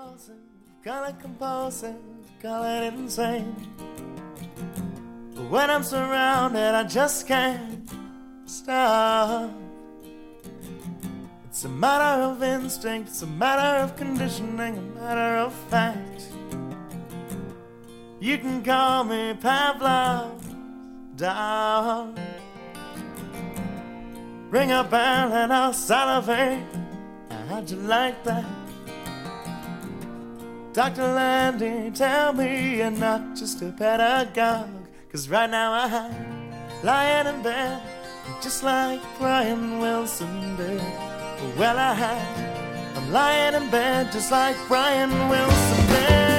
call it composing, call it insane. But when I'm surrounded, I just can't stop. It's a matter of instinct, it's a matter of conditioning, a matter of fact. You can call me Pavlov's dog. Ring a bell and I'll salivate. How'd you like that? Dr. Landy, tell me you're not just a pedagogue. 'Cause right now I'm lying in bed, just like Brian Wilson did. Well, I'm lying in bed, just like Brian Wilson did.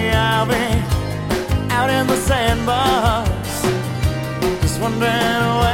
Wondering